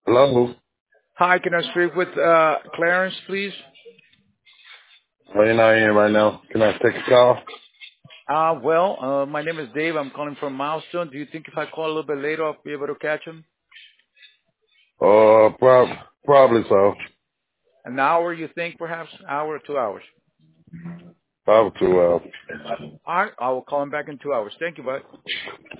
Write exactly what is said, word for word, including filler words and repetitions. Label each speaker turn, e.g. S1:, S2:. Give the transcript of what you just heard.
S1: Hello.
S2: Hi, can I speak with uh, Clarence, please?
S1: Well, you're not in right now. Can I take a call?
S2: Uh, well, uh, my name is Dave. I'm calling from Milestone. Do you think if I call a little bit later, I'll be able to catch him?
S1: Uh, prob- probably so.
S2: An hour, you think, perhaps? Hour or two hours?
S1: Probably too well.
S2: All right, I will call him back in two hours. Thank you, bud.